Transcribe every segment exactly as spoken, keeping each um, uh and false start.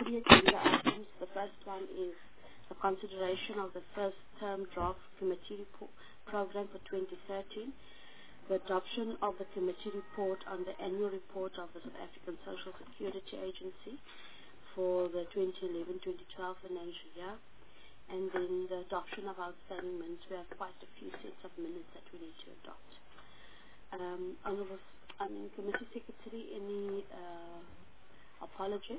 three agenda items. The first one is the consideration of the first term draft committee report program for twenty thirteen, the adoption of the committee report on the annual report of the South African Social Security Agency for the twenty eleven twenty twelve financial year, and then the adoption of outstanding minutes. We have quite a few sets of minutes that we need to adopt. Um, Honourable, I mean, Committee Secretary, any uh, apologies?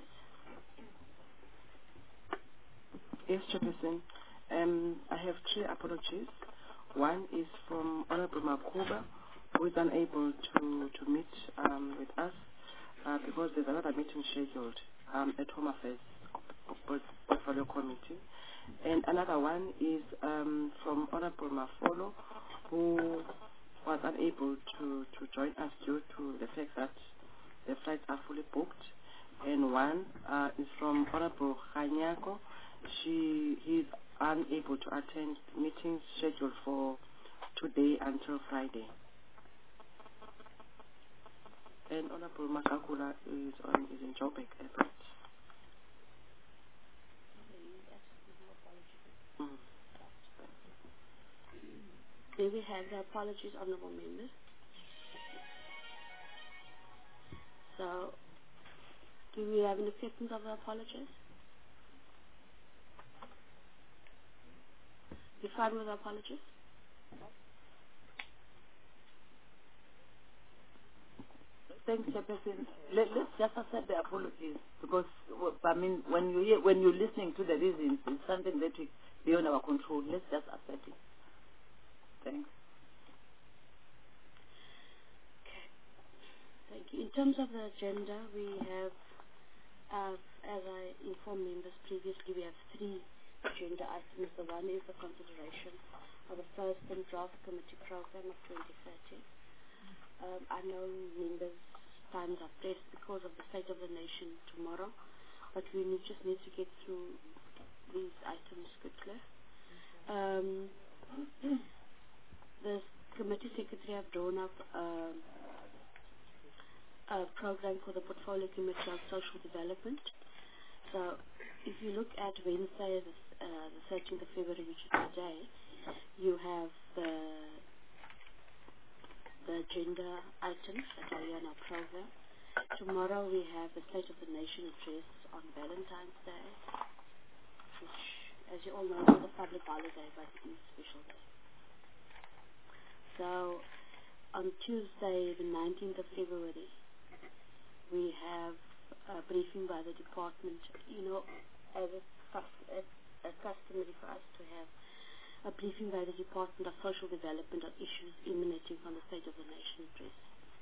Yes, Chairperson. Um, I have three apologies. One is from Honorable Makuba, who is unable to, to meet um, with us uh, because there's another meeting scheduled um, at Home Affairs Portfolio Committee. And another one is um, from Honorable Mafolo, who was unable to, to join us due to the fact that the flights are fully booked. And one uh, is from Honorable Khanyako. She he is unable to attend meetings scheduled for today until Friday. And Honorable Makakula is on is in Joburg Airport. Mm. May we have the apologies, honourable members? So, do we have an acceptance of the apologies? You fine with the apologies? Thanks, Chairperson. Let, let's just accept the apologies because, well, I mean, when you hear, when you're listening to the reasons, it's something that is beyond our control. Let's just accept it. Thanks. Okay, thank you. In terms of the agenda, we have, uh, as I informed members previously, we have three agenda items. The one is the consideration of the first and draft committee program of twenty thirteen. Um, I know members' times are pressed because of the state of the nation tomorrow, but we need, just need to get through these items quickly. Um, the committee secretary have drawn up um, a program for the portfolio committee of social development. So if you look at Wednesday, the, uh, the thirteenth of February, which is today, you have the the agenda items that are here in our program. Tomorrow we have the State of the Nation address on Valentine's Day, which, as you all know, is a public holiday, but it is a special day. So on Tuesday, the nineteenth of February, we have a briefing by the department. You know, as a, as a customary for us to have a briefing by the Department of Social Development on issues emanating from the State of the Nation address.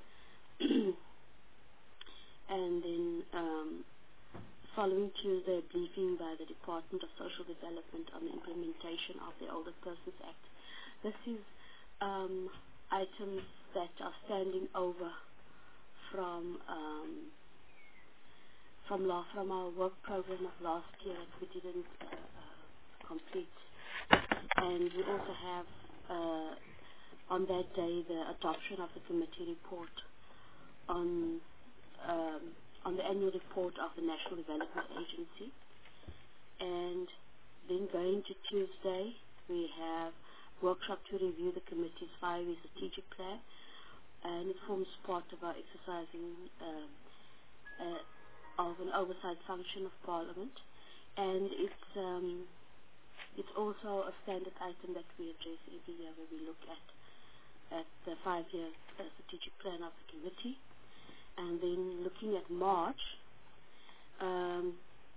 And then um, following Tuesday, a briefing by the Department of Social Development on the implementation of the Older Persons Act. This is um, items that are standing over from um, from, law, from our work program of last year that we didn't uh, uh, complete. And we also have, uh, on that day, the adoption of the committee report on um, on the annual report of the National Development Agency. And then going to Tuesday, we have workshop to review the committee's five-year strategic plan, and it forms part of our exercising um, uh, of an oversight function of Parliament. And it's um, It's also a standard item that we address every year where we look at, at the five-year uh, strategic plan of the committee. And then looking at March, um,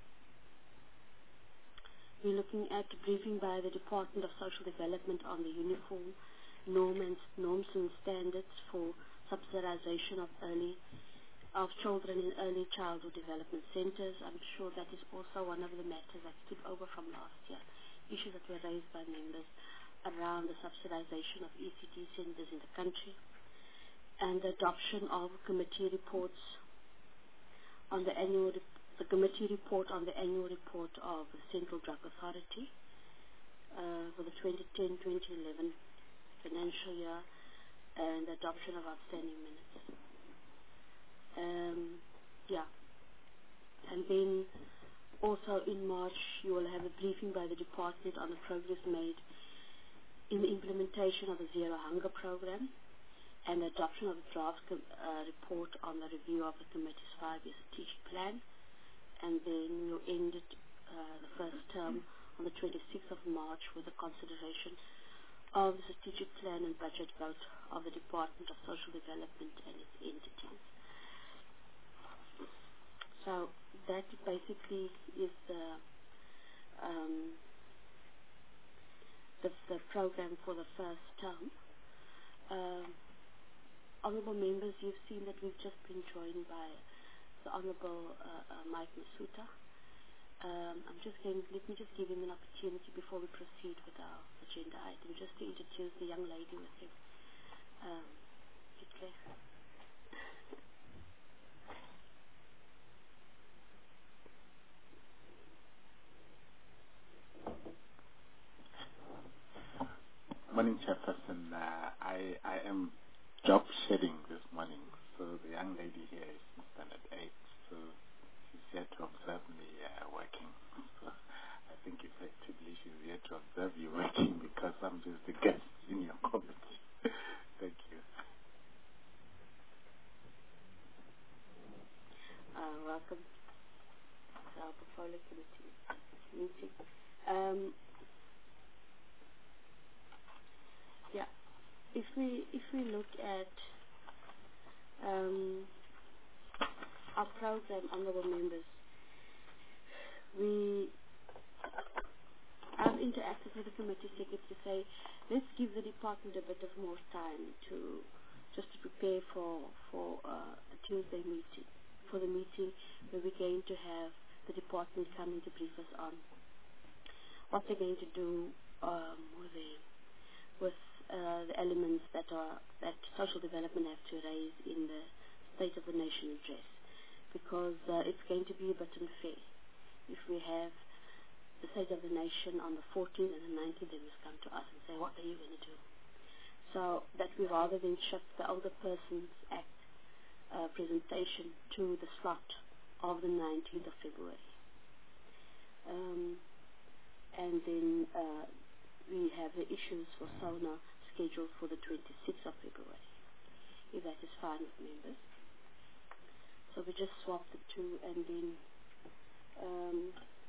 we're looking at a briefing by the Department of Social Development on the uniform norm and, norms and standards for subsidization of early of children in early childhood development centers. I'm sure that is also one of the matters that took over from last year. Issues that were raised by members around the subsidization of E C D centers in the country, and the adoption of committee reports on the annual the committee report on the annual report of the Central Drug Authority uh, for the twenty ten twenty eleven financial year, and the adoption of outstanding minutes. Um, yeah, and then Also in March, you will have a briefing by the department on the progress made in the implementation of the Zero Hunger Program and the adoption of the draft com- uh, report on the review of the committee's five-year strategic plan. And then we'll end it, uh, the first term on the twenty-sixth of March with the consideration of the strategic plan and budget vote of the Department of Social Development and its entities. So that basically is the um, the, the program for the first term. Um, honourable members, you've seen that we've just been joined by the Honourable uh, uh, Mike Masuta. Um, I'm just going, let me just give him an opportunity before we proceed with our agenda item, just to introduce the young lady with him. Um, okay. Morning, Chairperson. Uh, I, I am job shedding this morning, so the young lady here is in standard eight, so she's here to observe me uh, working. So I think effectively she's here to observe you working because I'm just a guest in your committee. Thank you. Uh, welcome to our portfolio committee meeting. Um, yeah, if we if we look at um, our program, honourable members, we I've interacted with the committee secretary to say, let's give the department a bit of more time to just to prepare for for uh, a Tuesday meeting, for the meeting where we're going to have the department coming to brief us on what they're going to do um, with the with uh, the elements that are that social development have to raise in the State of the Nation address, because uh, it's going to be a bit unfair if we have the State of the Nation on the fourteenth and the nineteenth, they must come to us and say, what are you going to do? So that we rather than shift the Older Persons Act uh, presentation to the slot of the nineteenth of February. Um, and then uh, we have the issues for SONA scheduled for the twenty-sixth of February, if that is fine with members. So we just swap the two, and then um,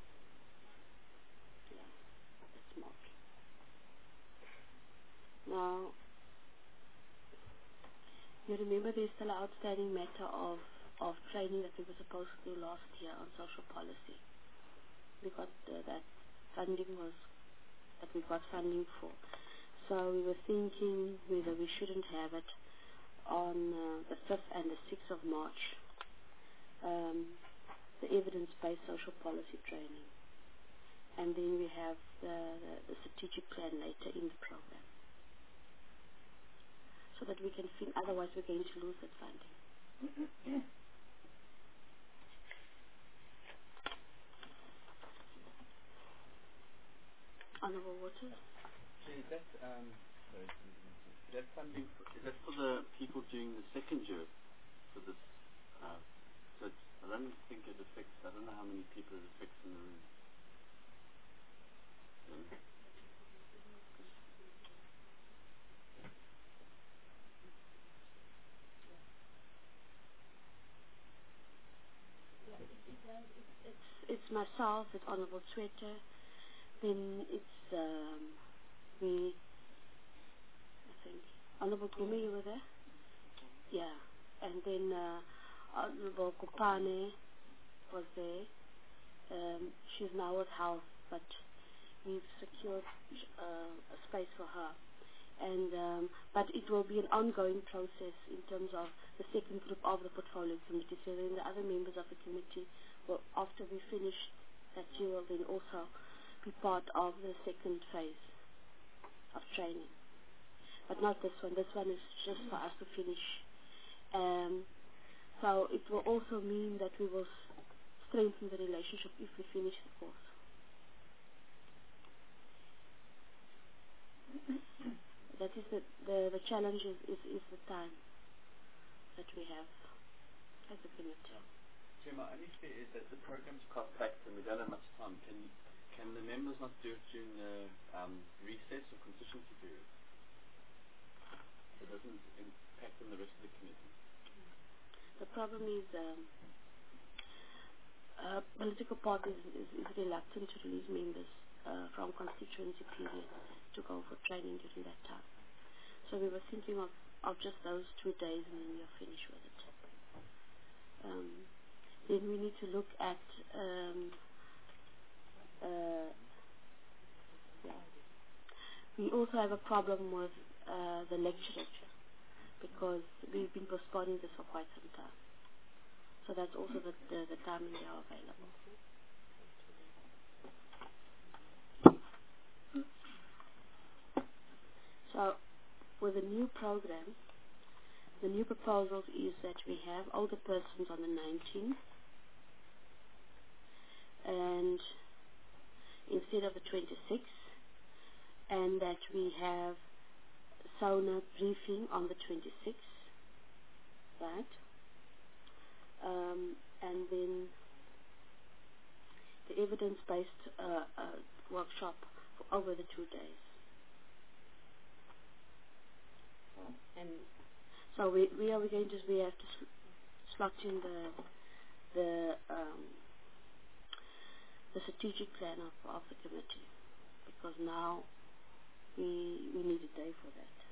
now, you remember there's still an outstanding matter of, of training that we were supposed to do last year on social policy. We got uh, that funding was, that we got funding for. So we were thinking whether we shouldn't have it on uh, the fifth and the sixth of March, um, the evidence-based social policy training. And then we have the, the, the strategic plan later in the program, so that we can feel, otherwise we're going to lose that funding. Honourable Waters? So is that, um, sorry, is that funding, for, is that for the people doing the second year for this? Uh, so it's, I don't think it affects, I don't know how many people it affects in the room. Um, It's, it's myself, it's Honourable Sweater, then it's, um, we, I think, Honourable Gumi, you were there? Yeah. And then uh, Honourable Kupane was there. Um, she's now with health, but we've secured uh, a space for her. And um, but it will be an ongoing process in terms of the second group of the portfolio committee. So then the other members of the committee will, after we finish that, you will then also be part of the second phase of training. But not this one. This one is just for us to finish. Um, so it will also mean that we will strengthen the relationship if we finish the course. That is the, the, the challenge is, is, is the time that we have as a committee. Chair, my only fear is that the program's compact and we don't have much time. Can can the members not do it during the um, recess or constituency period? So it doesn't impact on the rest of the committee. The problem is um, uh, political parties is, is reluctant to release members uh, from constituency period to go for training during that time. So we were thinking of, of just those two days and then we are finished with it. Um, then we need to look at um, uh, yeah. We also have a problem with uh, the lecturers because we've been postponing this for quite some time. So that's also the, the, the timing they are available. So with the new program, the new proposal is that we have older persons on the nineteenth and instead of the twenty-sixth, and that we have SONA briefing on the twenty-sixth, right? Um, and then the evidence-based uh, uh, workshop for over the two days. And so we we are we going to we have to sl slot in the the um, the strategic plan of, of the committee because now we we need a day for that.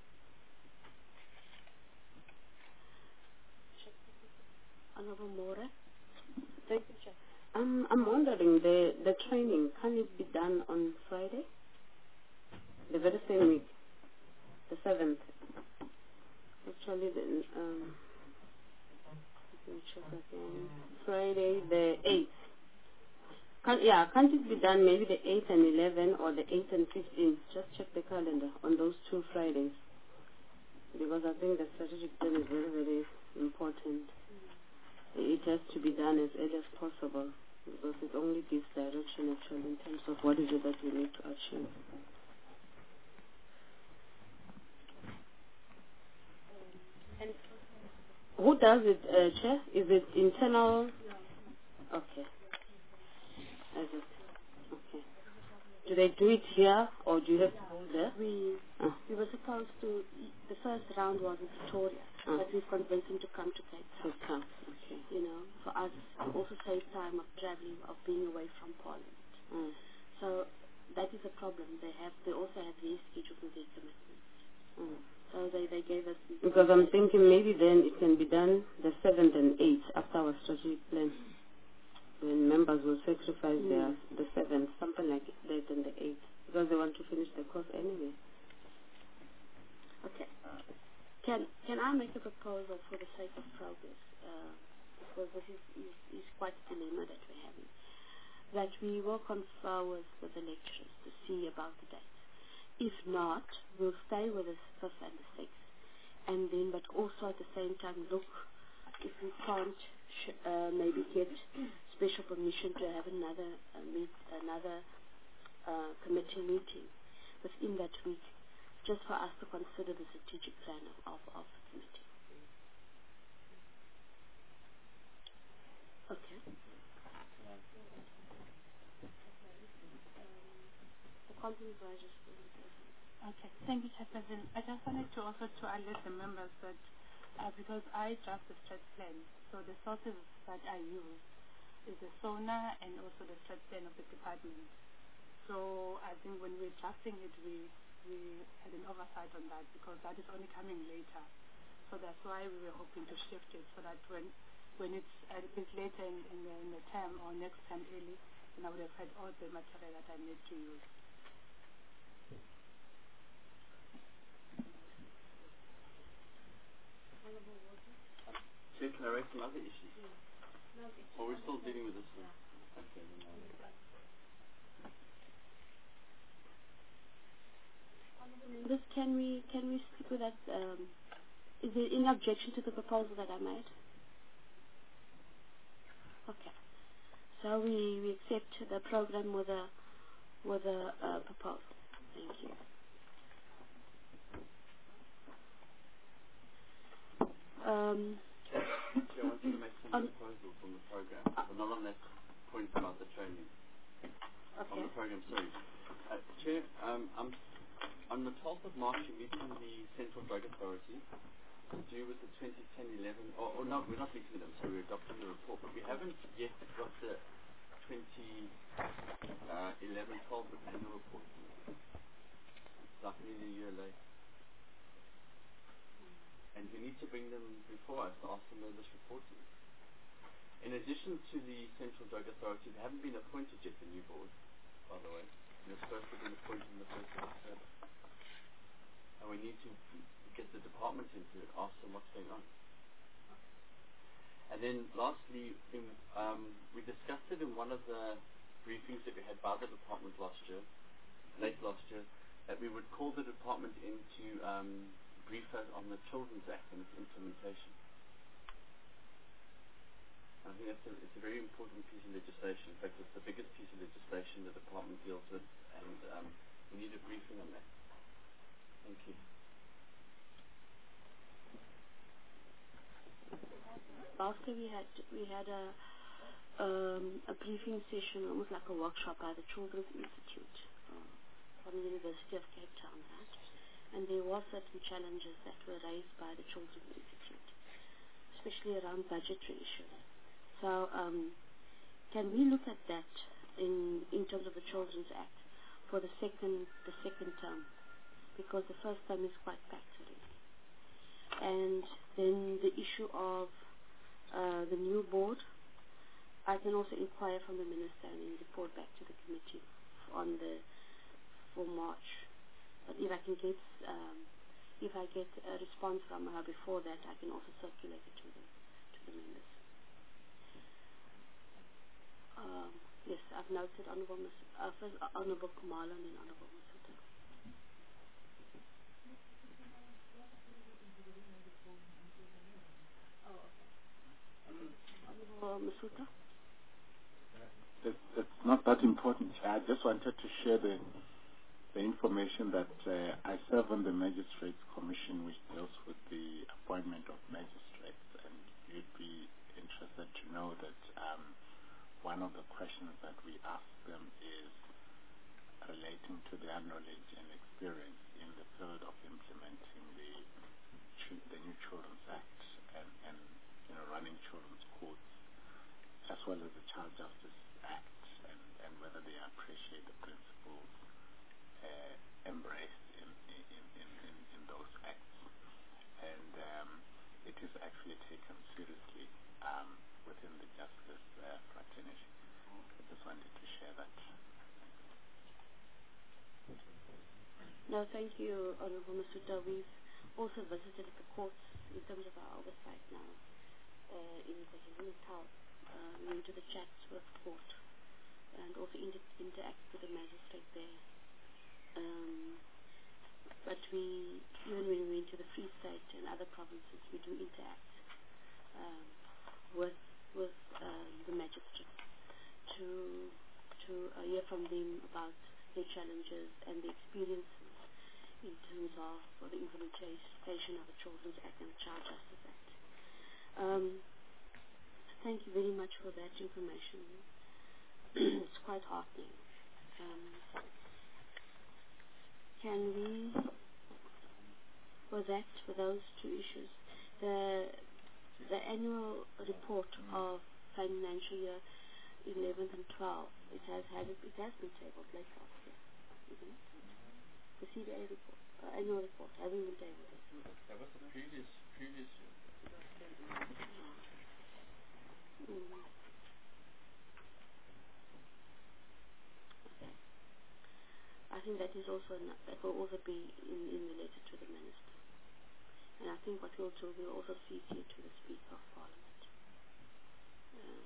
Honorable More. Thank you, Chair. Um, I'm wondering, the, the training, can it be done on Friday? The very same week, the seventh. Actually, the, um, let me check again. Friday, the eighth. Can, yeah, can't it be done maybe the eighth and eleventh or the eighth and fifteenth? Just check the calendar on those two Fridays. Because I think the strategic plan is very, very important. It has to be done as early as possible because it only gives direction actually in terms of what is it that we need to achieve. And who does it, uh, Chair? Is it internal? Okay. Is it? Okay. Do they do it here or do you have to go there? we Oh. we were supposed to. The first round was in Pretoria, Oh. but we've convinced him to come to Cape Town. Cape Town. Okay. You know, for us to also save time of traveling, of being away from Parliament. Mm. So that is a problem. They have. They also have their schedules and their commitments. Mm. So they, they gave us. Because I'm thinking maybe then it can be done the seventh and eighth after our strategic plan. When members will sacrifice Mm. their the seventh, something like that, and the eighth, because they want to finish the course anyway. Okay. Can can I make a proposal for the sake of progress? Uh, because this is, is, is quite a dilemma that we're having. That we will confer with, with the lecturers to see about the dates. If not, we'll stay with the fifth and the sixth. And then, but also at the same time, look if we can't sh uh, maybe get special permission to have another uh, meet, another uh, committee meeting within that week, just for us to consider the strategic plan of, of, of the committee. Okay. The content register. Okay, thank you, Chairperson. I just wanted to also to alert the members that uh, because I draft the strat plan, so the sources that I use is the SONA and also the strat plan of the department. So I think when we're drafting it, we we had an oversight on that because that is only coming later. So that's why we were hoping to shift it so that when when it's a bit later in, in, the, in the term or next term early, then I would have had all the material that I need to use. So can I raise some other issues? Or we're still dealing with this one? Okay, then I'll... This can we can we stick with that? Um, is there any objection to the proposal that I made? Okay. So we, we accept the program with a with a uh, proposal. Thank you. Um, Do you want to make some on, proposals on the of March, we're meeting the Central Drug Authority to do with the twenty ten eleven, or, or no, we're not meeting them, so we're adopting the report, but we haven't yet got the twenty eleven twelve annual report. It's like nearly a year late. And we need to bring them before us to ask them where this report is. In addition to the Central Drug Authority, they haven't been appointed yet, the new board, by the way. They're supposed to have been appointed in the first of October. And we need to get the department into it, ask them what's going on. And then lastly, in, um, we discussed it in one of the briefings that we had by the department last year, late last year, that we would call the department in to um, brief us on the Children's Act and its implementation. I think that's a, it's a very important piece of legislation. In fact, it's the biggest piece of legislation the department deals with, and um, we need a briefing on that. Thank you. Last year we had we had a um, a briefing session, almost like a workshop by the Children's Institute um, from the University of Cape Town, right? And there were certain challenges that were raised by the Children's Institute, especially around budgetary issues. So um, can we look at that in in terms of the Children's Act for the second the second term, because the first term is quite packed already. And then the issue of uh, the new board, I can also inquire from the minister and then report back to the committee on the for March. But if I can get um, if I get a response from her before that, I can also circulate it to them to the members. Um, yes, I've noted Honourable Mas- uh, first uh, Honourable Kumalo and then Honourable Masuta. Honourable Masuta? It's, it's not that important. I just wanted to share the the information that uh, I serve on the Magistrates Commission, which deals with the appointment of magistrates, and you'd be interested to know that um, one of the questions that we ask them is relating to their knowledge and experience in the field of implementing the the new Children's Act and, and you know running children's courts, as well as the Child Justice Act, and, and whether they appreciate the principles uh, embraced in in, in, in in those acts. And um, it is actually taken seriously um, within the justice uh, fraternity. I just wanted to share that. No, thank you, Honourable Masuta. We've also visited the courts in terms of our oversight now uh, in KwaZulu-Natal. Uh, we went to the Chatsworth Court and also inter- interact with the magistrate there. Um, but we, even when we went to the Free State and other provinces, we do interact um, with with um, the magistrates to to uh, hear from them about their challenges and the experiences in terms of for the implementation of the Children's Act and the Child Justice Act. Um, thank you very much for that information. It's quite heartening. Um, can we, for that, for those two issues, the the annual report of financial year eleven and twelve, it has had it, it has been tabled late last year, isn't it? The C B A report, uh, annual report, hasn't been tabled. That was the previous previous year. Mm. I think that is also not, that will also be in, in related to the minister. And I think what we'll do, we'll also C C to the Speaker of Parliament. Um,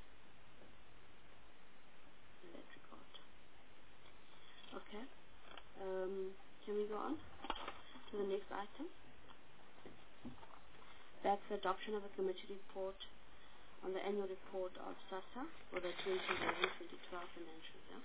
in that regard. Okay. Um, can we go on to the next item? That's the adoption of a committee report on the annual report of SASSA for the twenty eleven twenty twelve financial year.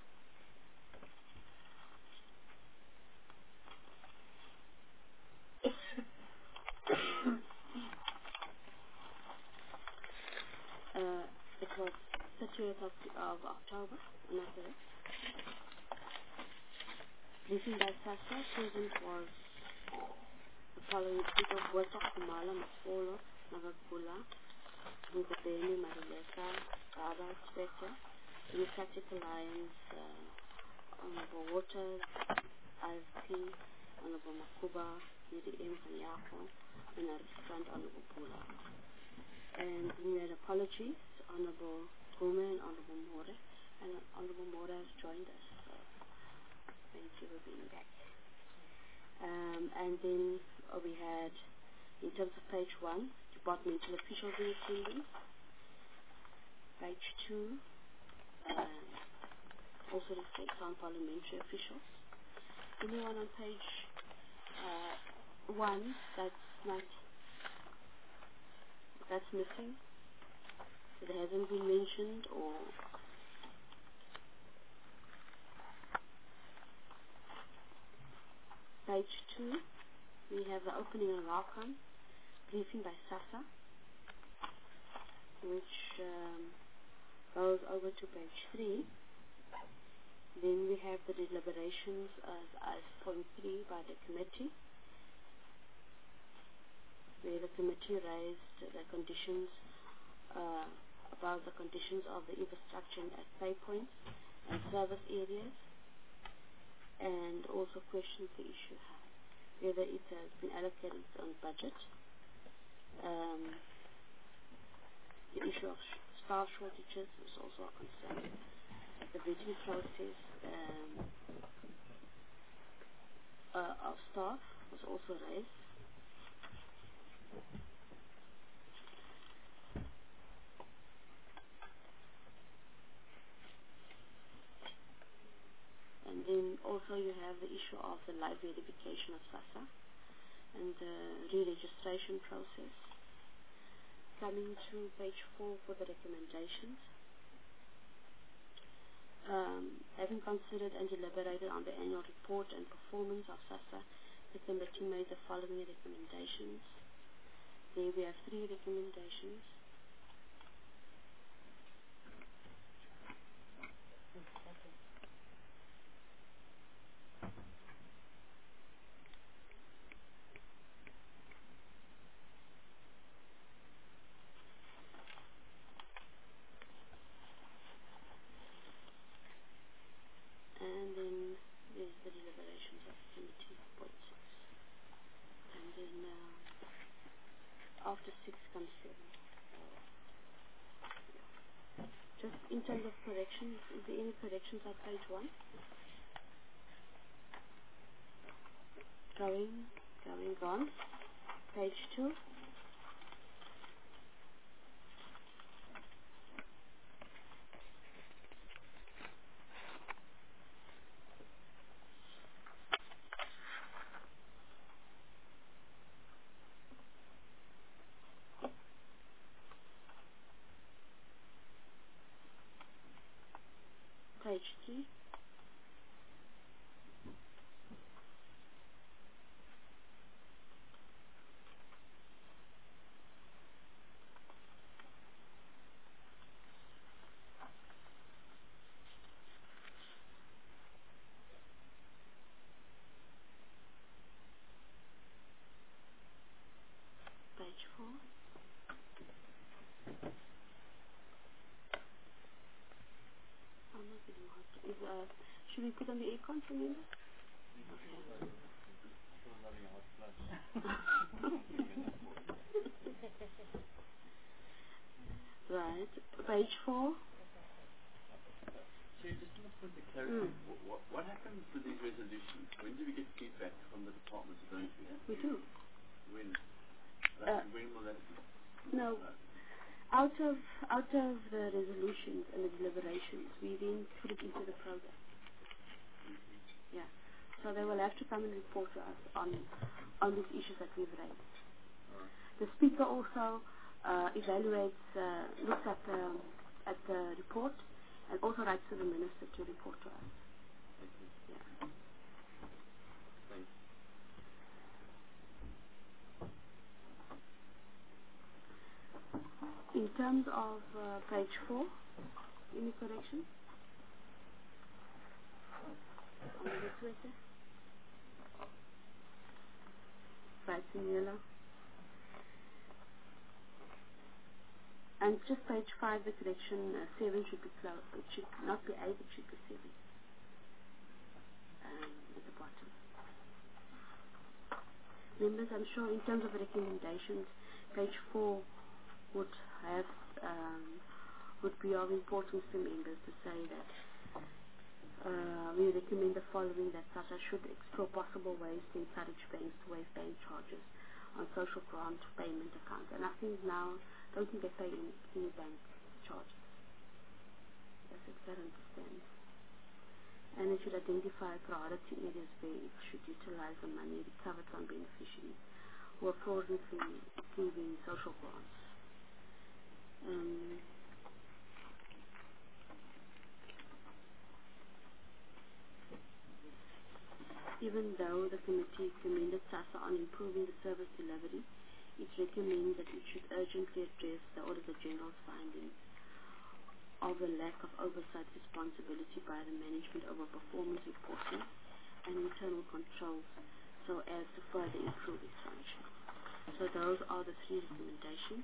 uh, it was thirtieth of, of October, am I correct? Briefing by SASSA, present was The following speak of Weta Kumala Masolo, Nagagula, Ngubeni Marilesa, Baba Spectre, Democratic Alliance, uh, Honorable Waters, I F P, Honorable Makuba, U D M Kanyako, and I respond Honorable Pula. And then we had apologies, Honorable Gume and Honorable More, and Honorable More has joined us, so thank you for being back. Um, and then uh, we had, in terms of page one, departmental officials in attendance. Page two, um, also reflects on parliamentary officials. Anyone on page uh, one that's not, that's missing, that hasn't been mentioned, or page two, we have the opening and welcome briefing by SASSA, which um, goes over to page three. Then we have the deliberations as, as point three by the committee, where the committee raised the conditions, uh, about the conditions of the infrastructure at pay points and service areas, and also questions the issue whether it has been allocated on budget, um, the issue of sh- staff shortages is also a concern. The vetting process um, uh, of staff was also raised. And then also you have the issue of the live verification of SASSA and the re-registration process. Coming to page four for the recommendations. Um, having considered and deliberated on the annual report and performance of SASSA, the committee made the following recommendations. There we have three recommendations. And then there's the deliberations of committee, point six. And then uh, after six comes seven. Just in terms of corrections, is there any corrections on page one? Going, going on. Page two. Page three. Page four. I'm not getting hot. Is, uh, should we put on the aircon for me? Right. Page four. Chair, just on the point of clarity, Mm. what, what, what happens with these resolutions? When do we get feedback from the departments going to? We do. When? Uh, Like, when will that be? No. Out of out of the resolutions and the deliberations, we then put it into the program. Yeah. So they will have to come and report to us on on these issues that we've raised. The speaker also uh, evaluates, uh, looks at the at the report, and also writes to the minister to report to us. Yeah. Thanks. In terms of uh, page four, any corrections? On the Twitter? Sinula. And just page five, the correction, uh, seven should be closed. It should not be eight, it should be seven. Um, at the bottom. Members, I'm sure in terms of recommendations, page four would have, um, would be of importance to members to say that uh, we recommend the following, that SASSA should explore possible ways to encourage banks to waive bank charges on social grant payment accounts. And I think now, I don't think they pay any, any bank charges. That's what I understand. And it should identify priority areas where it should utilize the money recovered from beneficiaries who are fraudulently receiving social grants. Um, even though the committee commended SASSA on improving the service delivery, it recommends that it should urgently address the Auditor General's findings of the lack of oversight responsibility by the management over performance reporting and internal controls, so as to further improve its function. So those are the three recommendations.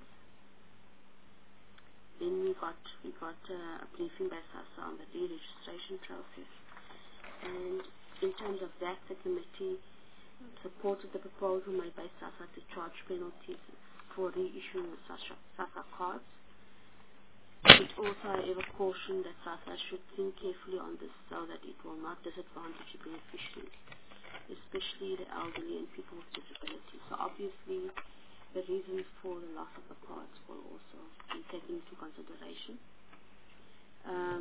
Then we got we got uh, a briefing by SASSA on the re-registration process, and in terms of that, the committee supported the proposal made by SASSA to charge penalties for reissuing the SASSA, SASSA cards. It also, however, cautioned that SASSA should think carefully on this so that it will not disadvantage the beneficiaries, especially the elderly and people with disabilities. So obviously, the reasons for the loss of the cards will also be taken into consideration. Um,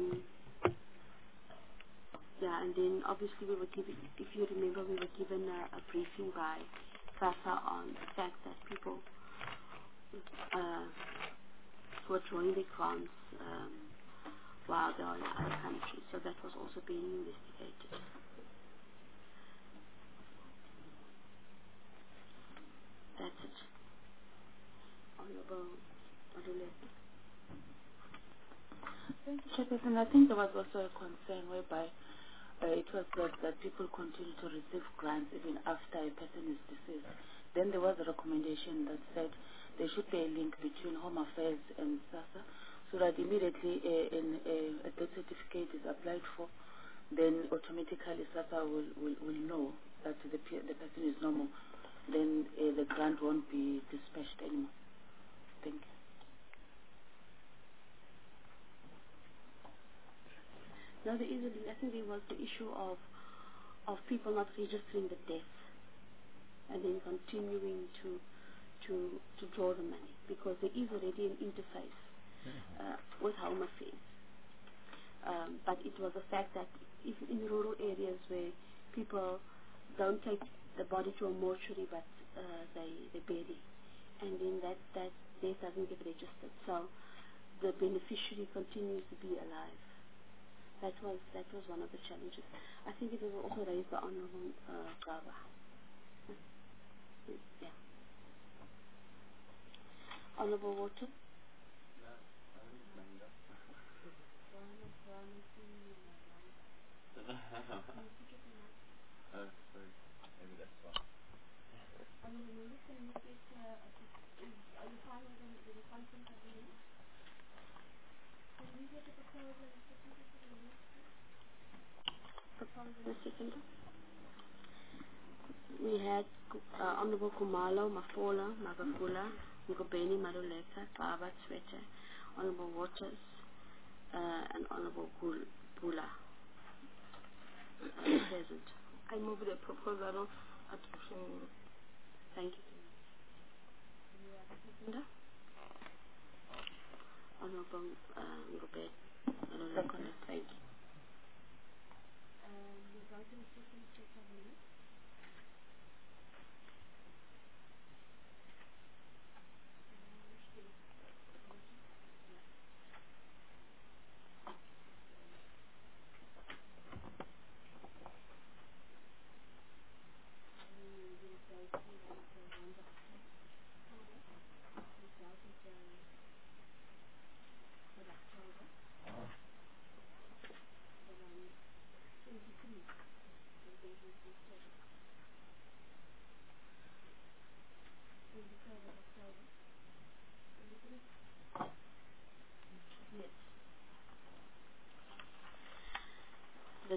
yeah, and then obviously we were given, if you remember, we were given a, a briefing by SASSA on the fact that people uh, were drawing their grants um, while they are in other countries. So that was also being investigated. That's it. Honorable Maduleka. Thank you, Chairperson. I think there was also a concern whereby uh, it was said that people continue to receive grants even after a person is deceased. Then there was a recommendation that said there should be a link between Home Affairs and SASSA, so that immediately a, a, a death certificate is applied for, then automatically SASSA will, will, will know that the, the person is normal. Then uh, the grant won't be dispatched anymore. Thank you. No, there is a, I think there was the issue of of people not registering the death and then continuing to to to draw the money, because there is already an interface uh, with Home Affairs. Um, but it was the fact that if in rural areas where people don't take the body to a mortuary, but uh, they they bury, and then that that death doesn't get registered, so the beneficiary continues to be alive. That was that was one of the challenges. I think it was also raised by Honorable uh, Gaba. Yeah. Honorable Water. Oh, sorry. Maybe that's why. Honorable Members, can you get, uh, are you fine with the, with the content of the minutes? Can we get a proposal and a seconder for the minutes, please? Proposal and a seconder. We had uh, Honorable Kumalo, Mafola, Magafula, Ngobeni, Maduleka, Baba, Swete, Honorable Waters, uh, and Honorable Bula uh, present. I move the proposal of adoption. Thank you. Seconder? Honorable uh, Ngobeni, Maduleka, thank you. Um, we're going to the second set of minutes.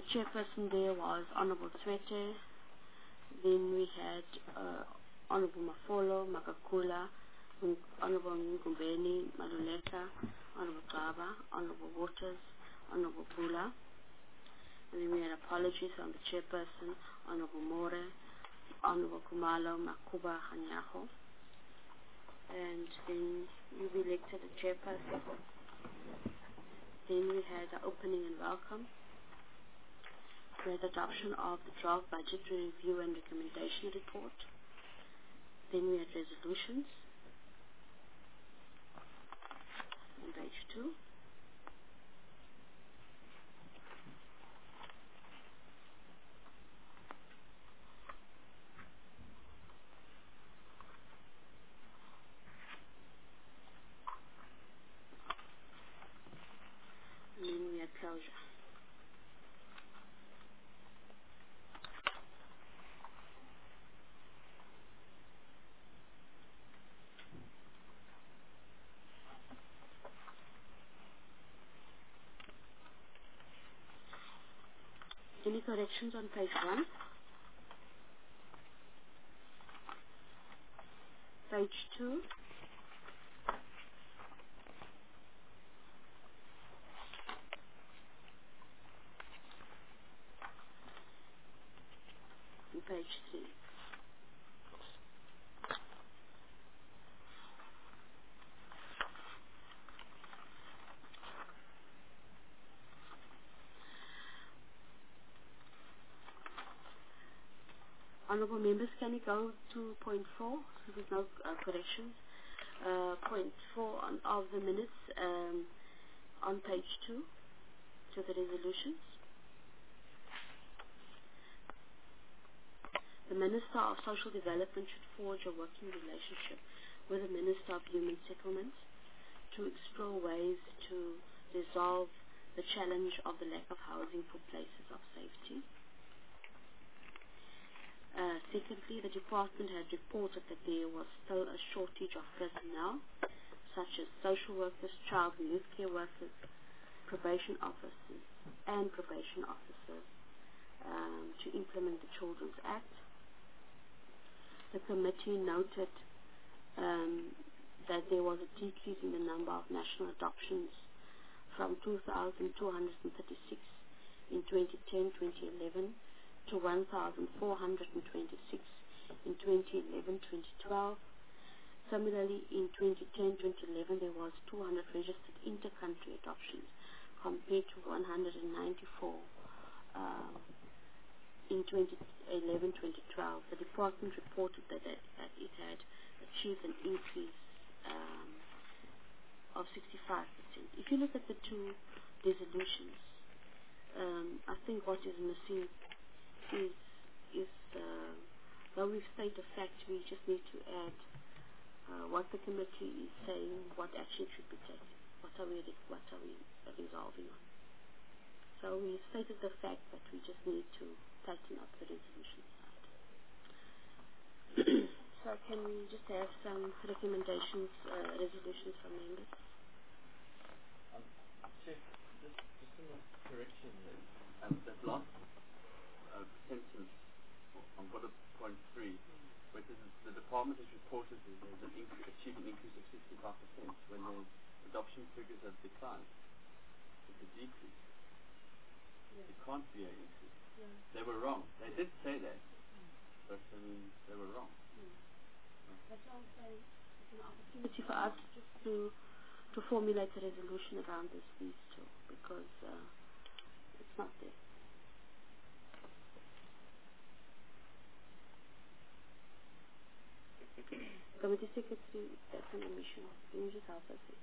chairperson there was Honorable Tswete. Then we had uh, Honorable Mafolo, Makakula, Honorable Ngumbeni, Maluleka, Honorable Gaba, Honorable Waters, Honorable Bula. And then we had apologies on the chairperson, Honorable More, Honorable Kumalo Makuba Hanyaho. And then we elected a chairperson. Then we had an opening and welcome. We had adoption of the draft budget review and recommendation report. Then we had resolutions on page two. And then we had closure. Any corrections on page one? Page two. And page three. Honourable members, can you go to point four? So there's no uh, corrections. Uh, point four on, of the minutes um, on page two to the resolutions. The Minister of Social Development should forge a working relationship with the Minister of Human Settlements to explore ways to resolve the challenge of the lack of housing for places of safety. Uh, secondly, the department had reported that there was still a shortage of personnel, such as social workers, child and youth care workers, probation officers, and probation officers um, to implement the Children's Act. The committee noted um, that there was a decrease in the number of national adoptions from two thousand two hundred thirty-six in twenty ten to twenty eleven to one thousand four hundred twenty-six in twenty eleven to twenty twelve. Similarly, in twenty ten to twenty eleven, there was two hundred registered inter-country adoptions compared to one hundred ninety-four um, in twenty eleven to twenty twelve. The department reported that it, that it had achieved an increase um, of sixty-five percent. If you look at the two resolutions, um, I think what is missing is, is uh, though we've stated a fact, we just need to add uh, what the committee is saying, what action should be taken, what are we, what are we resolving on. So we stated the fact, but we just need to tighten up the resolution side. So can we just have some recommendations, uh, resolutions from members? Um, Chief, just, just a correction there. Um, that last uh, sentence on bullet point three, where it says the department has reported that there's an increase, achieved an increase of sixty-five percent when the adoption figures have declined. It's a decrease. Yeah. It can't be an increase. Yeah. They were wrong. They did say that, but I mean, they were wrong. Yeah. Yeah. That's what I'm saying. It's an opportunity for us just to to formulate a resolution around this, these two, because uh, it's not there. Committee Secretary, that's an omission. Can you just help us here?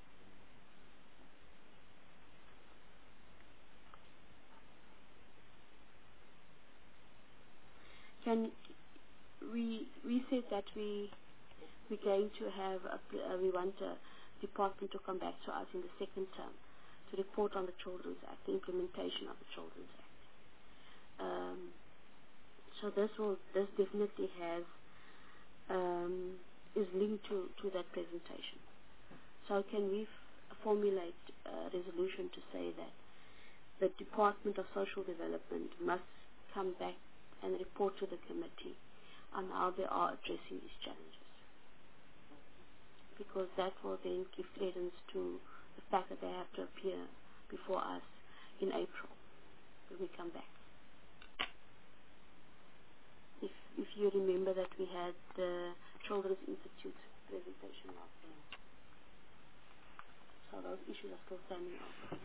Can we we said that we we're going to have a, uh, we want a department to come back to us in the second term to report on the Children's Act, the implementation of the Children's Act. Um, so this will this definitely has um, is linked to, to that presentation. So can we f- formulate a resolution to say that the Department of Social Development must come back and report to the committee on how they are addressing these challenges, because that will then give credence to the fact that they have to appear before us in April when we come back. If if you remember that we had the Children's Institute presentation last year, so those issues are still standing out.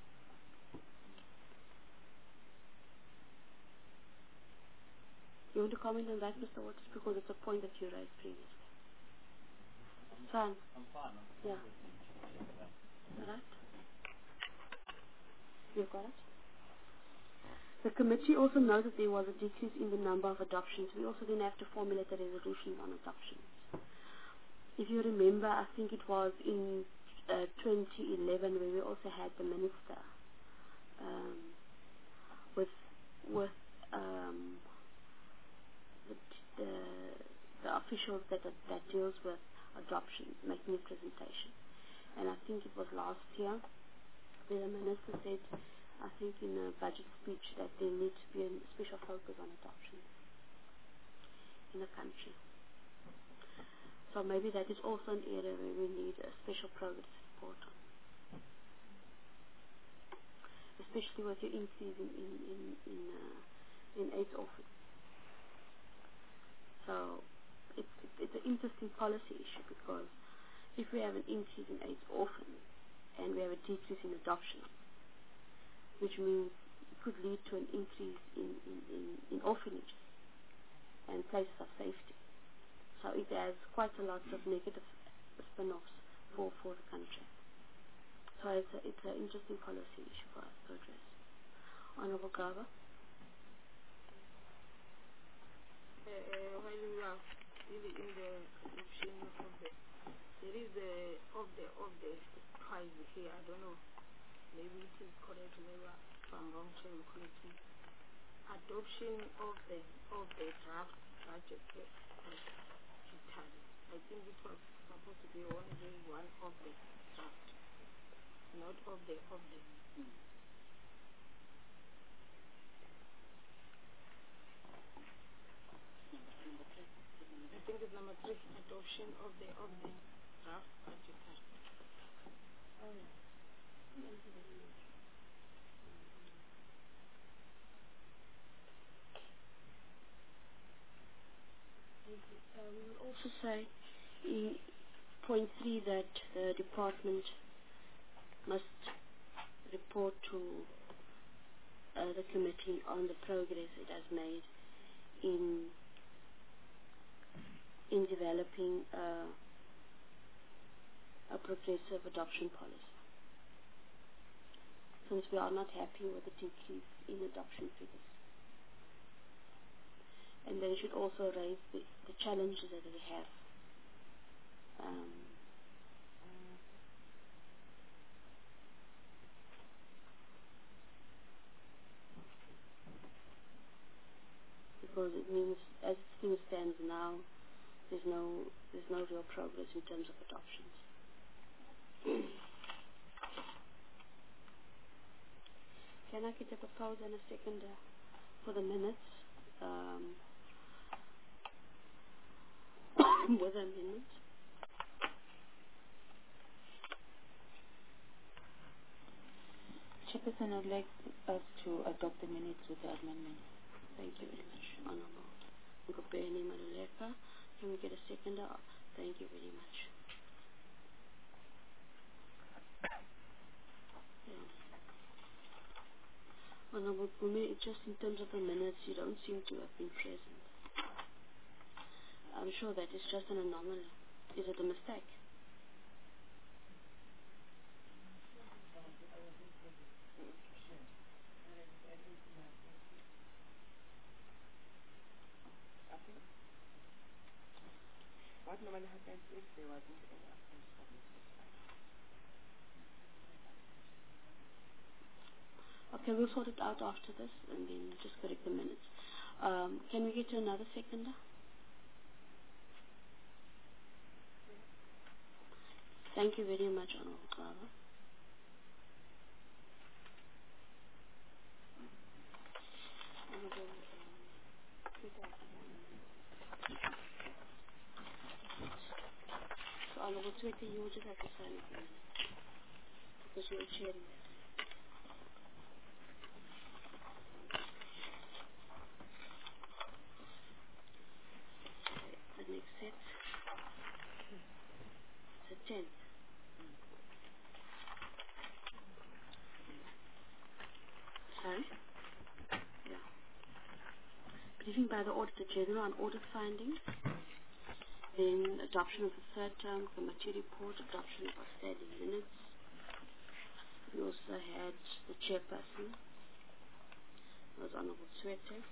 You want to comment on that, Mister Waters, because it's a point that you raised previously. Fine. I'm fine. I'm Yeah. All right. You've got it. The committee also noted there was a decrease in the number of adoptions. We also then have to formulate a resolution on adoptions. If you remember, I think it was in uh, twenty eleven where we also had the minister um, with with um, the, the, the officials that that deals with adoptions making a presentation. And I think it was last year where the minister said, I think in a budget speech, that there needs to be a special focus on adoptions in the country. So maybe that is also an area where we need a special progress report on, especially with your increase in in in in, uh, in AIDS orphans. So it's it's an interesting policy issue, because if we have an increase in AIDS orphans and we have a decrease in adoptions, which means it could lead to an increase in, in, in, in orphanages and places of safety. So it has quite a lot of negative spin-offs for, for the country. So it's, a, it's an interesting policy issue for us to address. Honorable Gaba? Uh, uh, while we are in the, in the adoption of the, there is a, of the, of the prize here, I don't know. Maybe it is correct, maybe if I'm wrong, so you correct me. Adoption of the of the draft budget uh, I think it was supposed to be only one of the draft, not of the of the. Mm. I think it's number three, adoption of the of the draft budget. Oh, yeah. Thank you very much. Thank you. Uh, we will also say in point three that the department must report to uh, the committee on the progress it has made in in developing uh, a progressive adoption policy, since we are not happy with the decrease in adoption figures. And they should also raise the, the challenges that they have. Um, because it means, as things stand now, there's no there's no real progress in terms of adoptions. Can I get a proposal and a second uh, for the minutes? Um, with amendments. Chairperson, I'd like us to adopt the minutes with the amendment. Thank you very much, Honorable Ngobeni Maluleka. Can we get a seconder? Thank you very much. Yeah. Honorable Kumi, just in terms of the minutes, you don't seem to have been present. I'm sure that is just an anomaly. Is it a mistake? What normally happens if there wasn't any absence from Missus Okay, we'll sort it out after this and then just correct the minutes. Um, can we get to another seconder? Thank you very much, Honorable Clara. So Honorable Twitter, you will just have to sign it in because you're chairing that. Okay, the next set. The tenth. Sorry? Yeah. Briefing by the Auditor General on audit findings. Then adoption of the third term committee report, adoption of standing minutes. We also had the chairperson, was Honorable Swete.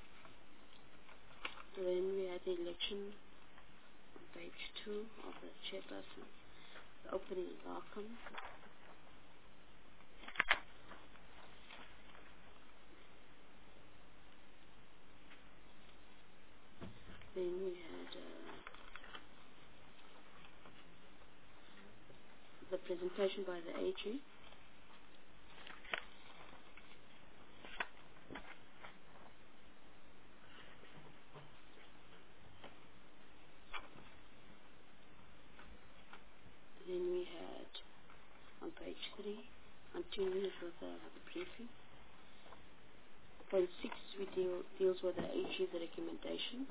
Then we had the election on page two of the chairperson, the opening and welcome. Then we had uh, the presentation by the A G. Then we had on page three, continues with uh, the briefing. Point six, we deal deals with the A G's recommendations.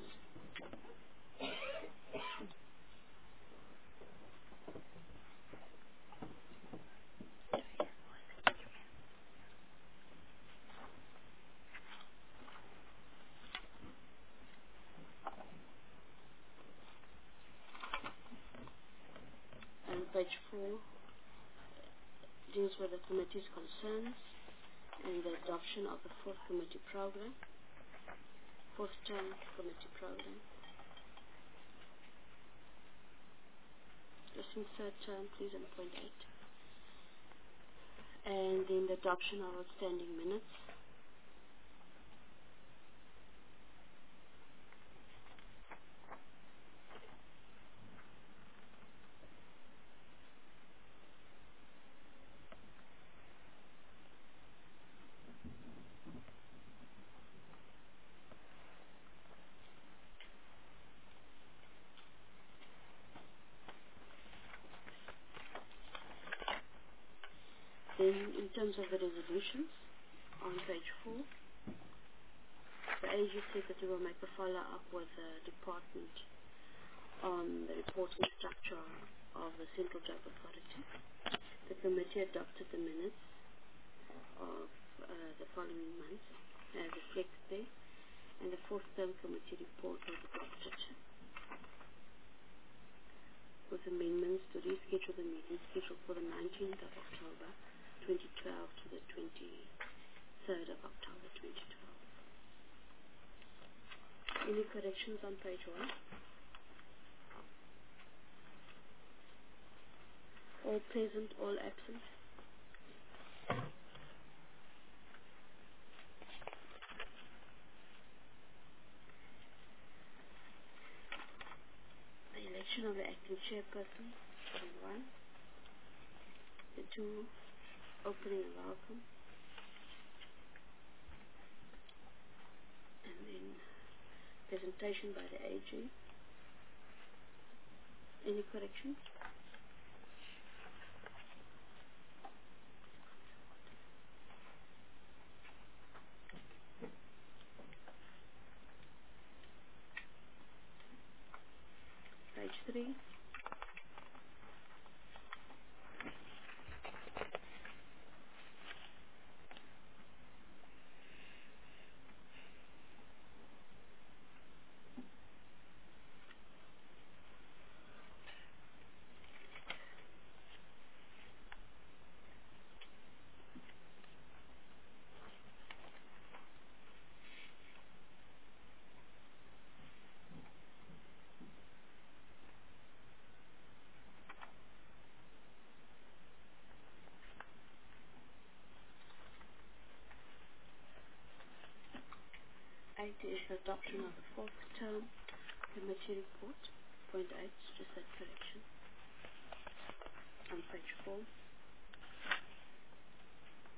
And page four deals with the committee's concerns and the adoption of the fourth committee program, fourth term committee program. Just in third term, please, on point eight. And then the adoption of outstanding minutes. Then, in terms of the resolutions, on page four, the A G said that we will make a follow-up with the department on the reporting structure of the Central Drug Authority. The committee adopted the minutes of uh, the following month as reflected there, and the fourth term committee report was adopted with amendments to reschedule the meeting scheduled for the nineteenth of October twenty twelve to the twenty-third of October twenty twelve. Any corrections on page one? All present, all absent. The election of the acting chairperson, point one. The two, opening and welcome. And then presentation by the A G. Any corrections? Page three. Eight is the adoption of the fourth term committee report. Point eight, just that correction. On page four.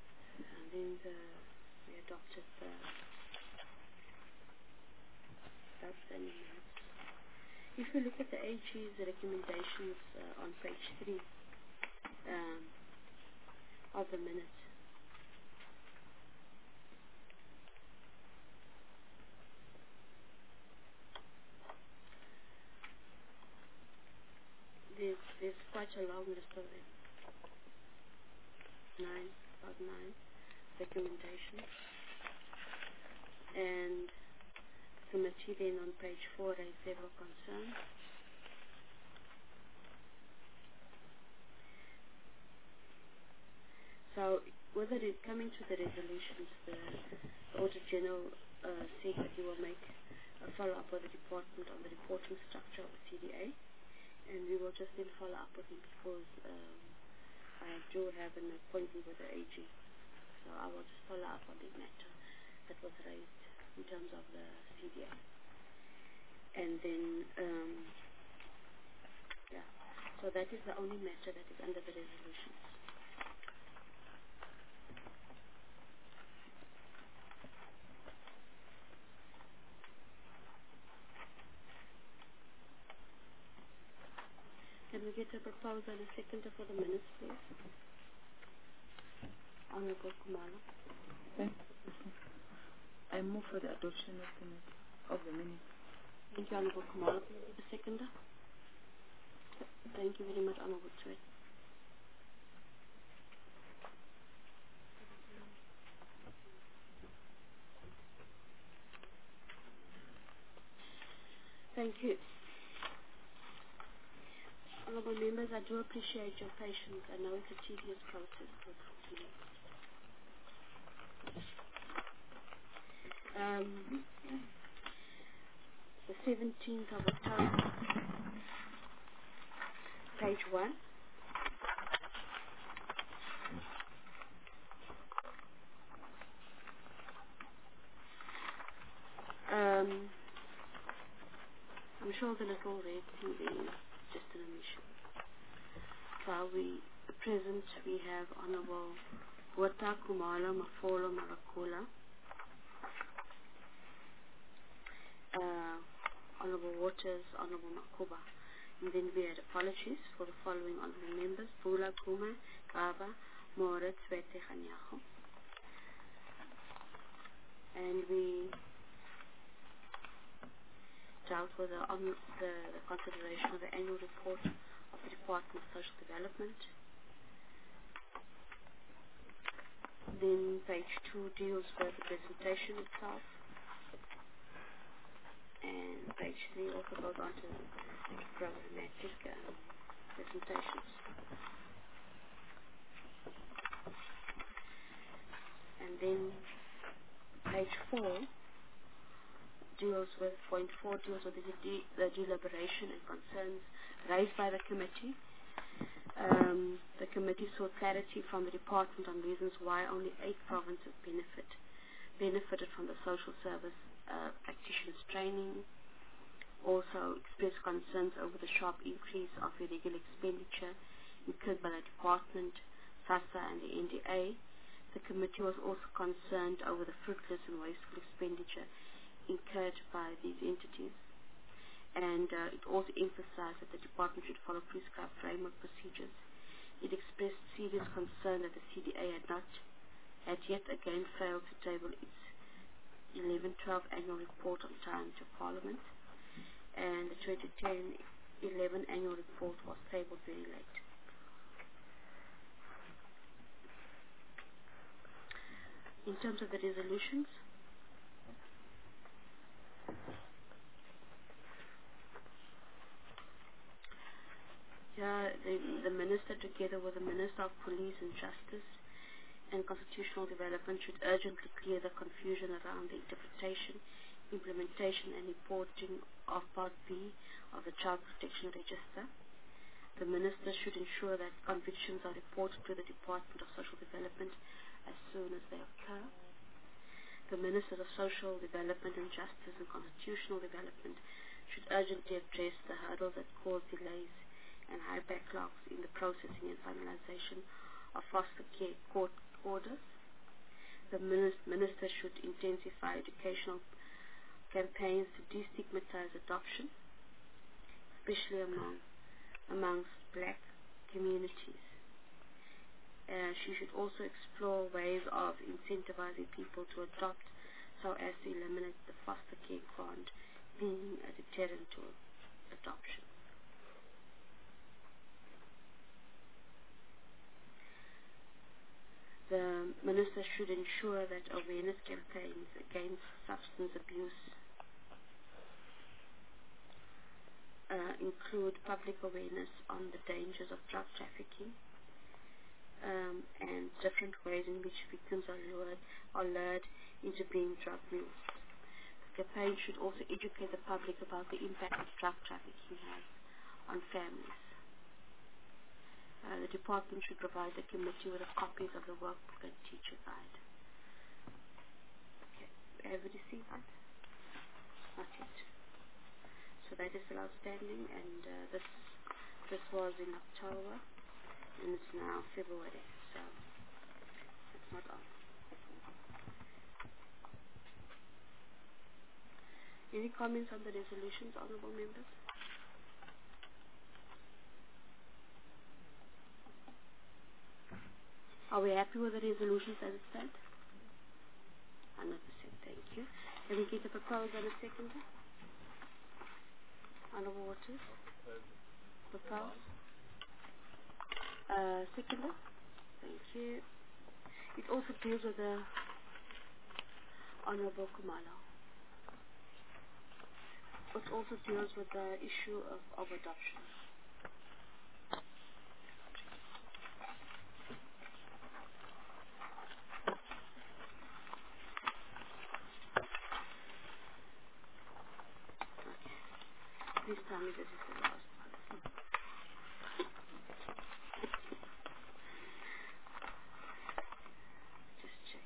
And then the, we adopted the outstanding minutes. If we look at the A G's recommendations uh, on page three um, of the minutes, there's, there's quite a long list of them. Nine, about nine recommendations. And the committee then on page four raised several concerns. So, with it coming to the resolutions, the Auditor General uh, said that he will make a follow-up with the department on the reporting structure of the C D A, and we will just then follow up with him because um, I do have an appointment with the A G. So I will just follow up on the matter that was raised in terms of the C D A. And then, um, yeah, so that is the only matter that is under the resolutions. Can we get a proposal and a seconder for the minutes, please? Honorable Kumalo. Thank you. I move for the adoption of the minutes. Of the minutes. Thank you, Honorable Kumalo. Can we get a seconder? Thank you very much, Honorable Tswe. Thank you. Honorable members, I do appreciate your patience. I know it's a tedious process. Um, the seventeenth of October, page one. Um, I'm sure the little red thing there is just an omission. So we, present, we have Honorable Wata Kumalo Mafolo Marakula, uh, Honorable Waters, Honorable Makuba. And then we had apologies for the following honorable members: Bula Kuma, Gaba, Moritz, Wete Khanyaho. And we dealt with the, on the, the consideration of the annual report of the Department of Social Development. Then page two deals with the presentation itself. And page three also goes on to programmatic um, presentations. And then page four deals with, point four deals with the, de the deliberation and concerns raised by the committee. Um, the committee sought clarity from the department on reasons why only eight provinces benefit, benefited from the social service uh, practitioners training. Also expressed concerns over the sharp increase of irregular expenditure incurred by the department, SASSA and the N D A. The committee was also concerned over the fruitless and wasteful expenditure incurred by these entities. And uh, it also emphasized that the department should follow prescribed framework procedures. It expressed serious concern that the C D A had not, had yet again failed to table its eleven twelve annual report on time to Parliament, and the twenty ten eleven annual report was tabled very late. In terms of the resolutions, yeah, the, the Minister, together with the Minister of Police and Justice and Constitutional Development, should urgently clear the confusion around the interpretation, implementation and reporting of Part B of the Child Protection Register. The Minister should ensure that convictions are reported to the Department of Social Development as soon as they occur. The Ministers of Social Development and Justice and Constitutional Development should urgently address the hurdles that cause delays and high backlogs in the processing and finalization of foster care court orders. The Minister should intensify educational campaigns to destigmatize adoption, especially among amongst black communities. Uh, she should also explore ways of incentivizing people to adopt so as to eliminate the foster care grant being a deterrent to adoption. The minister should ensure that awareness campaigns against substance abuse uh, include public awareness on the dangers of drug trafficking um, and different ways in which victims are lured, are lured into being drug mules. The campaign should also educate the public about the impact that drug trafficking has on families. Uh, the department should provide the committee with a copies of the workbook and teacher guide. Okay, have you received that? Not yet. So that is still outstanding, and uh, this this was in October, and it's now February, so it's not on. Any comments on the resolutions, honourable members? Are we happy with the resolutions as it stands? one hundred percent, thank you. Can we get the proposal and a second? Honourable Waters? Propose? Uh, second? Thank you. It also deals with the Honourable Kumalo. It also deals with the issue of, of adoption. Please tell me this is the last one. Just check.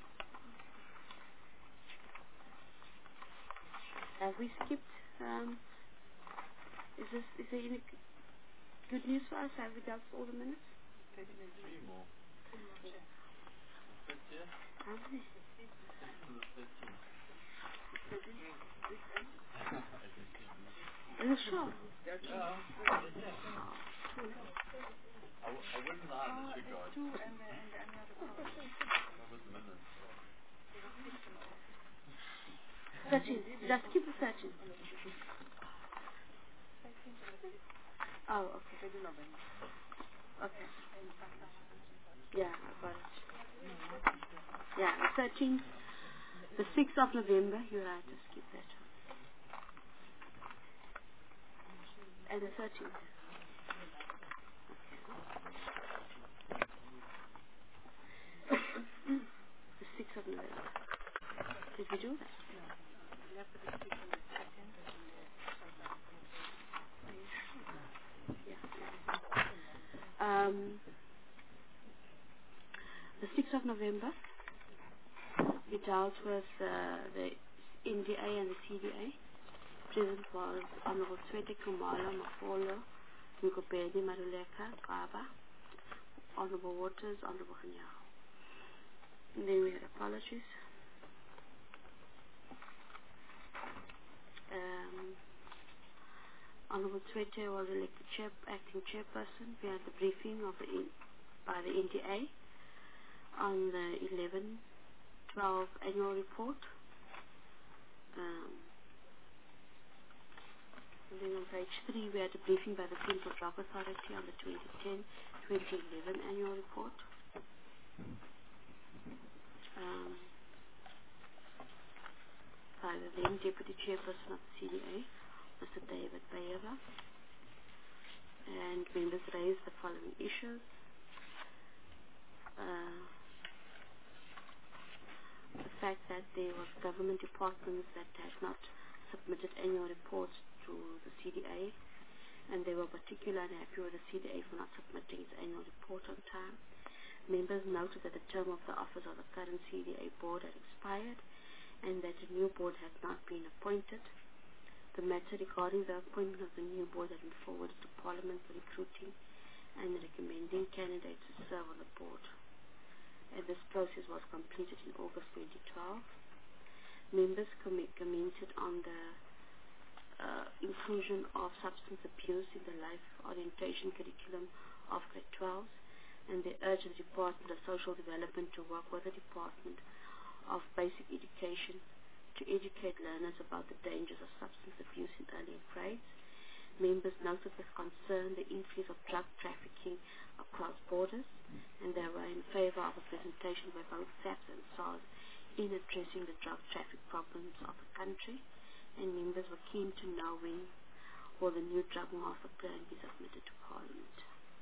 Have we skipped? Um, is this is there any good news for us? Have we dealt with all the minutes? Three more. How many? Are you sure? I, w- I wouldn't lie in this regard. Two and the, and the annual report. That was minutes. thirteen. Just keep the thirteen. Oh, okay. Okay. Yeah, I got it. Yeah, the thirteenth. The sixth of November, you're right, just keep that. And the thirteenth. The sixth of November. Did we do that? Yeah. Um, the sixth of November, we dealt with uh, the N D A and the C D A. Present was Honorable Swete Kumalo, Mafolo, Mukobedi, Maduleka, Baba, Honorable Waters, Honorable Hanyao. And then we had apologies. Um, Honorable Swete was elected chair, acting chairperson. We had the briefing of the by the N D A on the eleven twelve annual report. Um, and then on page three, we had a briefing by the Central Drug Authority on the twenty ten twenty eleven annual report. Um, by the then Deputy Chairperson of the C D A, Mister David Bayeva. And members raised the following issues. Uh, the fact that there was government departments that had not submitted annual reports to the C D A, and they were particularly unhappy with the C D A for not submitting its annual report on time. Members noted that the term of the office of the current C D A board had expired and that a new board had not been appointed. The matter regarding the appointment of the new board had been forwarded to Parliament for recruiting and recommending candidates to serve on the board. And this process was completed in August twenty twelve. members com- commented on the uh, inclusion of substance abuse in the life orientation curriculum of grade twelve, and they urged the Department of Social Development to work with the Department of Basic Education to educate learners about the dangers of substance abuse in earlier grades. Members noted with concern the increase of drug trafficking across borders, and they were in favor of a presentation by both SAPS and SARS in addressing the drug traffic problems of the country, and members were keen to know when will the new drug master plan be submitted to Parliament.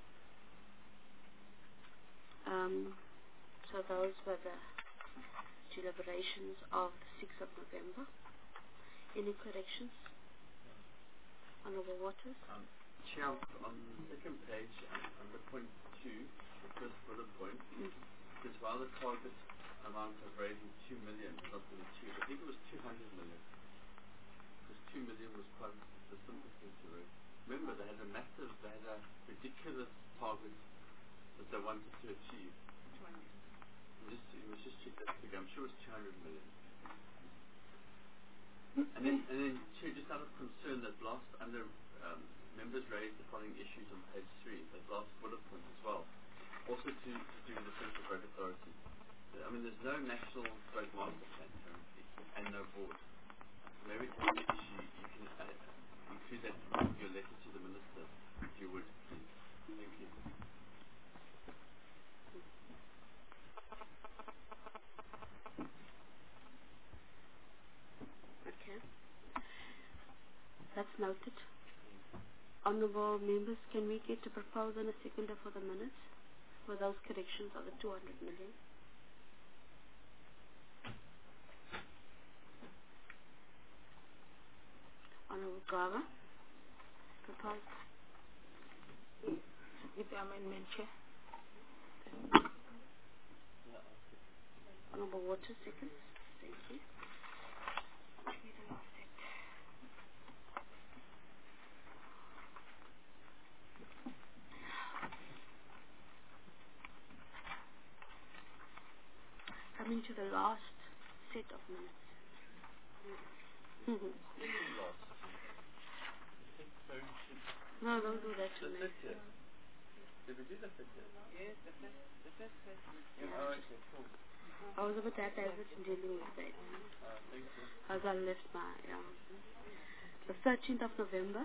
Um, so those were the deliberations of the sixth of November. Any corrections? Honourable Waters? Um, Chair, on the second page, um, under point two, the first bullet point, Mm. because while the target amount of raising two million, not really two, I think it was two hundred million, because two million was quite a simple thing to raise. Remember, they had a massive, they had a ridiculous target that they wanted to achieve. Just, let's just check that figure. I'm sure it was two hundred million. And then, and then, Chair, just out of concern, that last under um, members raised the following issues on page three, that last bullet point as well, also to, to do with the Central Drug Authority. I mean, there's no national drug master plan currently, and no board. Maybe it's an issue you can uh, include that in your letter to the minister, if you would, please. Thank you. Okay. That's noted. Honourable members, can we get a proposal and a seconder for the minutes for those corrections of the two hundred million? Honourable Gaba, propose. With the amendment, Chair. Honourable Waters, second. Thank you. Coming to the last set of minutes. No, don't do that to The me. fifth year. Did we do the fifth year? Yes, the first, the first question. Yeah, Oh, just- okay, cool. I was a bit haphazard in dealing with that. Uh, thank you. As I left my, yeah. The thirteenth of November.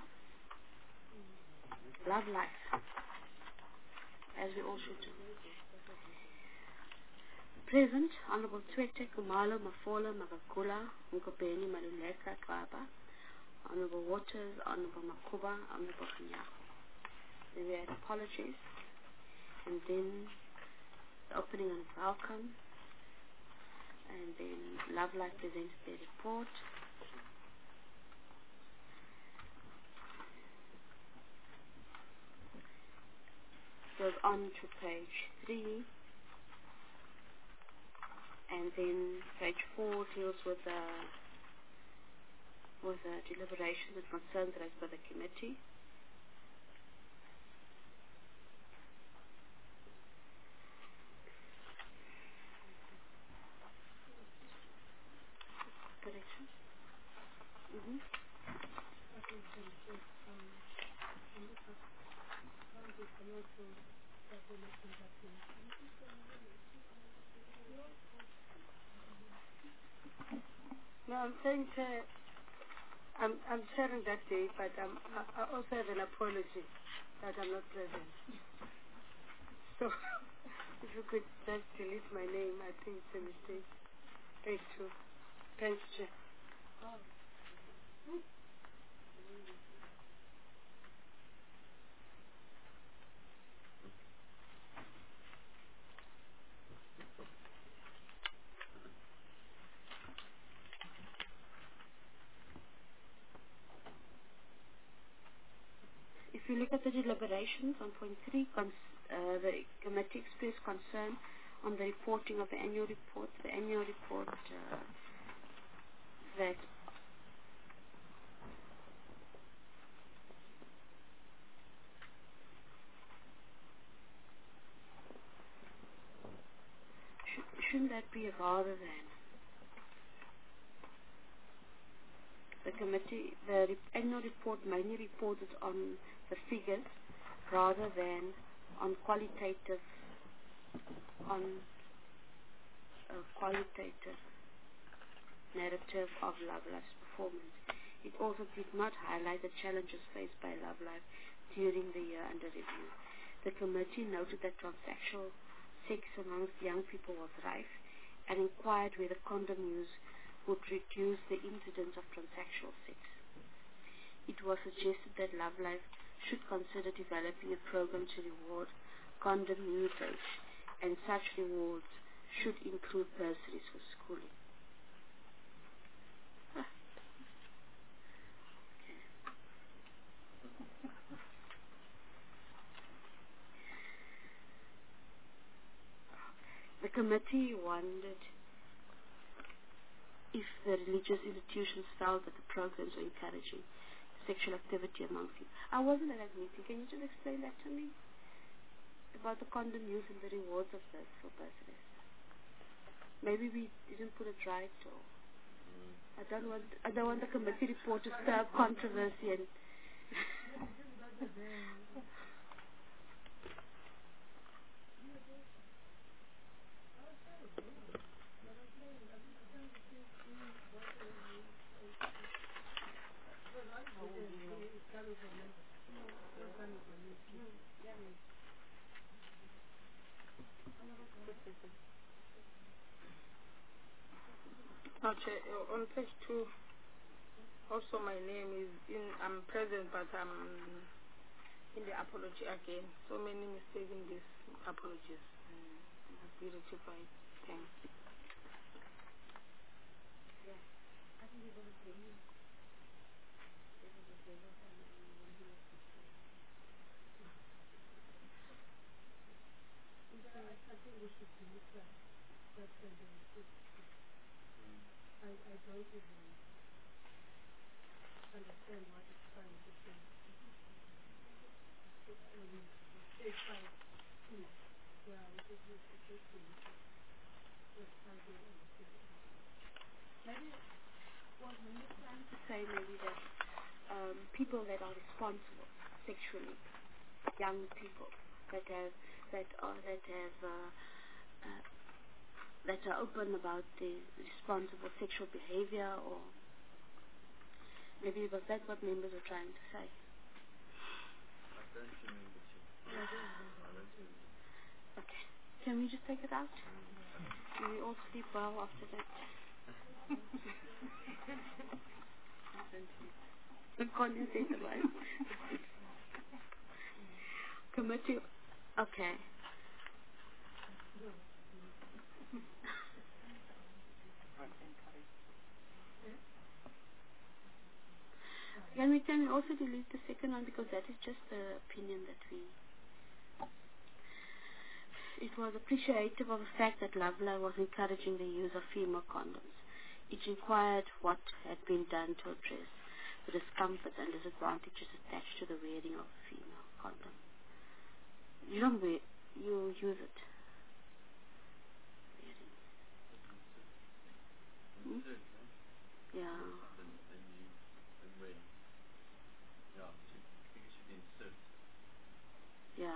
Love life. As we all should do. Present, Honorable Twete Kumalo Mafola Magagula Mkopeni Maluleka Kwaba, Honorable Waters, Honorable Makuba, Honorable Kanyako. Then we had apologies, and then the opening and welcome, and then Love Life presented their report. Goes on to page three, and then page four deals with the with the deliberations and concerns raised by the committee. Corrections? Mm-hmm. No, I'm saying, Chair, I'm, I'm sharing that day, but um, I, I also have an apology that I'm not present. So, if you could just delete my name, I think it's a mistake. Thank you. Thanks, Chair. If you look at the deliberations on point three, cons- uh, the committee expressed concern on the reporting of the annual report. The annual report uh, that sh- shouldn't that be rather than committee, the re- annual report mainly reported on the figures rather than on qualitative, on a qualitative narrative of Love Life's performance. It also did not highlight the challenges faced by Love Life during the year under review. The committee noted that transsexual sex amongst young people was rife and inquired whether condom use would reduce the incidence of transsexual sex. It was suggested that Love Life should consider developing a program to reward condom usage, and such rewards should include bursaries for schooling. The committee wondered if the religious institutions felt that the programs were encouraging sexual activity among people. I wasn't at that meeting. Can you just explain that to me? About the condom use and the rewards of this for bursaries. Maybe we didn't put it right, or I don't want I don't want the committee report to stir up controversy and Okay, uh, on page two, also my name is in, I'm present, but I'm in the apology again. So many mistakes in these apologies. Mm, it must be rectified. Thanks. say maybe that um, people that are responsible sexually, young people that have that are that have uh, uh, that are open about the responsible sexual behavior, or maybe was that what members were trying to say? I don't remember. I don't remember. Okay, can we just take it out? Do we all sleep well after that? The condensated one. Committee. Okay. Can we can we also delete the second one, because that is just the opinion that we. It was appreciative of the fact that Loveline was encouraging the use of female condoms. It inquired what had been done to address the discomfort and disadvantages attached to the wearing of a female condom. You don't wear, you use it. Hmm? Yeah. Yeah.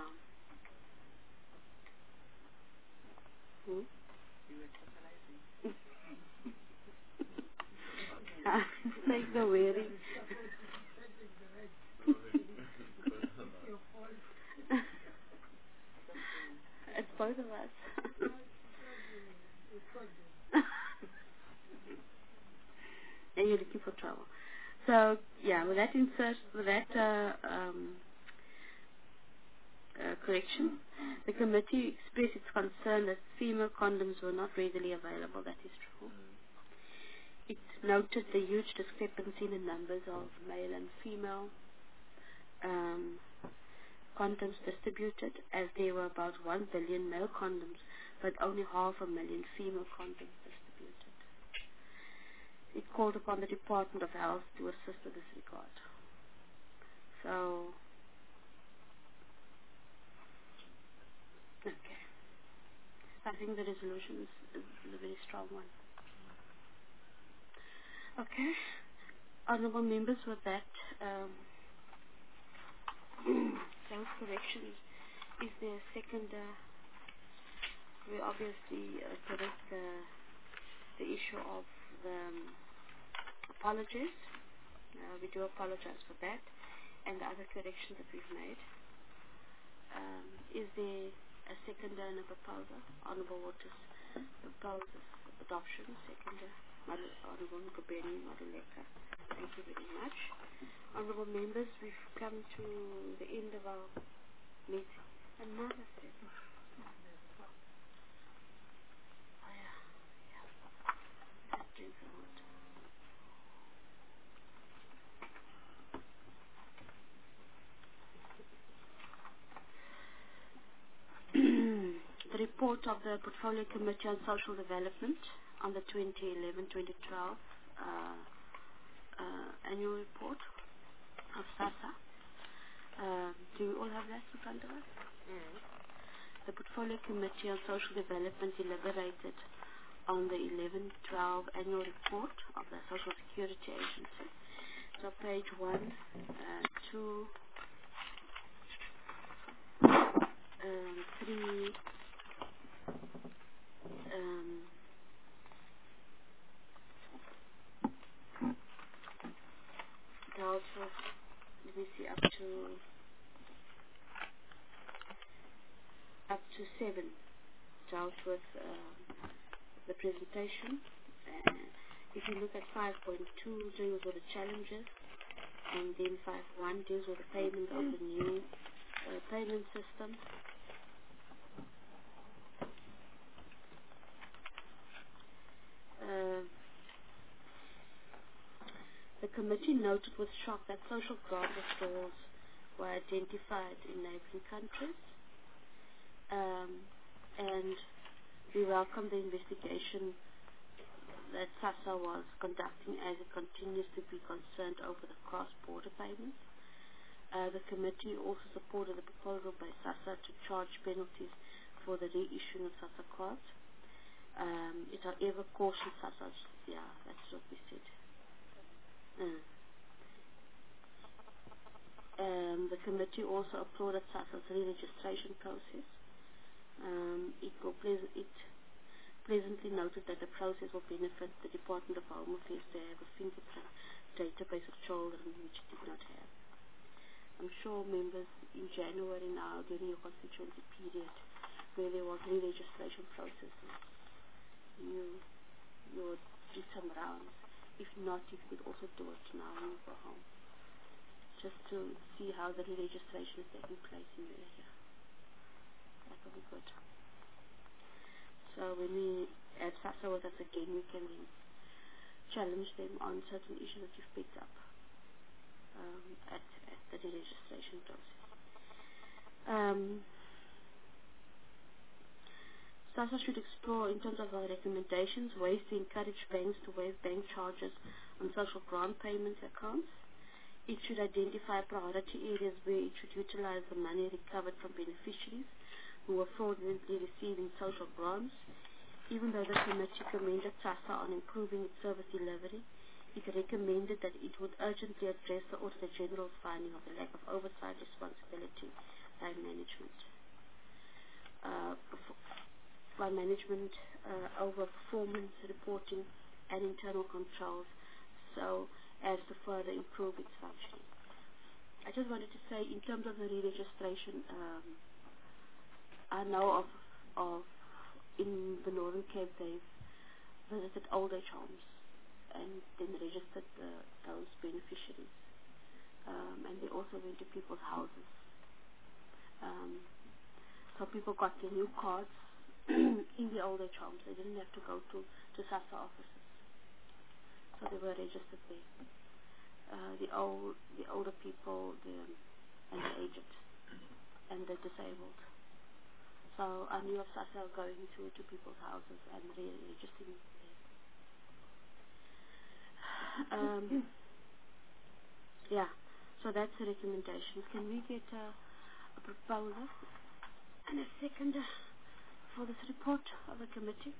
Hmm? It's like the wearing. It's both of us. And you're looking for trouble. So, yeah, with that insert, with that uh, um, uh, correction, the committee expressed its concern that female condoms were not readily available. That is true. It noted the huge discrepancy in the numbers of male and female um, condoms distributed, as there were about one billion male condoms, but only half a million female condoms distributed. It called upon the Department of Health to assist in this regard. So, okay. I think the resolution is, is a very strong one. Okay. Honourable members, with that, um, those corrections. Is there a second? Uh, we obviously uh, correct the, the issue of the um, apologies. Uh, we do apologize for that and the other corrections that we've made. Um, is there a seconder and a proposer? Honourable Waters proposes adoption. Seconder, Honourable Nkobeni Maduleka. Thank you very much. Honourable members, we've come to the end of our meeting. Another step. Oh, yeah. Yeah. Just drink some water. The report of the Portfolio Committee on Social Development on the twenty eleven twenty twelve uh, uh, annual report of SASSA. Uh, do you all have that in front of us? Mm. The Portfolio Committee on Social Development deliberated on the eleven twelve annual report of the Social Security Agency. So page one, uh, two, um, three, um, dealt with, let me see, up to up to seven dealt with uh, the presentation. Uh, if you look at five point two, deals with the challenges, and then five point one deals with the payment of the new uh, payment system. Uh, the committee noted with shock that social grant withdrawals were identified in neighboring countries, um, and we welcome the investigation that SASSA was conducting as it continues to be concerned over the cross-border payments. Uh, the committee also supported the proposal by SASSA to charge penalties for the reissuing of SASSA cards. Um, it however cautioned SASSA, yeah, that's what we said. Uh. Um, the committee also applauded SASSA's re-registration process. Um, it, will pleas it pleasantly noted that the process will benefit the Department of Home Affairs to have a fingerprint database of children which it did not have. I'm sure members in January now during your constituency period where there was re-registration processes, you, you would do some rounds. If not, you could also do it now when you go home, just to see how the re-registration is taking place in the area. That will be good. So when we have SASSA with us again, we can then challenge them on certain issues that you've picked up um, at, at the re-registration process. Um, SASSA should explore, in terms of our recommendations, ways to encourage banks to waive bank charges on social grant payment accounts. It should identify priority areas where it should utilize the money recovered from beneficiaries who were fraudulently receiving social grants. Even though the committee commended SASSA on improving its service delivery, it recommended that it would urgently address the Auditor General's finding of the lack of oversight responsibility by management. Uh, by management uh, over performance reporting and internal controls, so as to further improve its functioning. I just wanted to say, in terms of the re-registration, um, I know of, of in the Northern Cape they've visited old age homes and then registered the, those beneficiaries, um, and they also went to people's houses. Um, so people got their new cards in the old age homes. They didn't have to go to, to SASSA offices. So they were registered there. Uh, the old, the older people, the, and the aged, and the disabled. So I knew of SASSA going to, to people's houses and re-registering there. Um, yeah, so that's the recommendations. Can we get a, a proposer and a seconder for this report of the committee?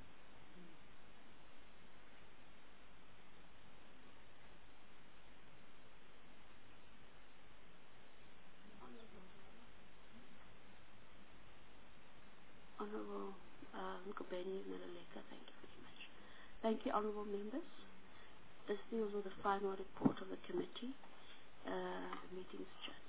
Honorable uh, Ngubeni Naluleka. Thank you very much. Thank you, honorable members. This deals with the final report of the committee. Uh, the meeting is adjourned.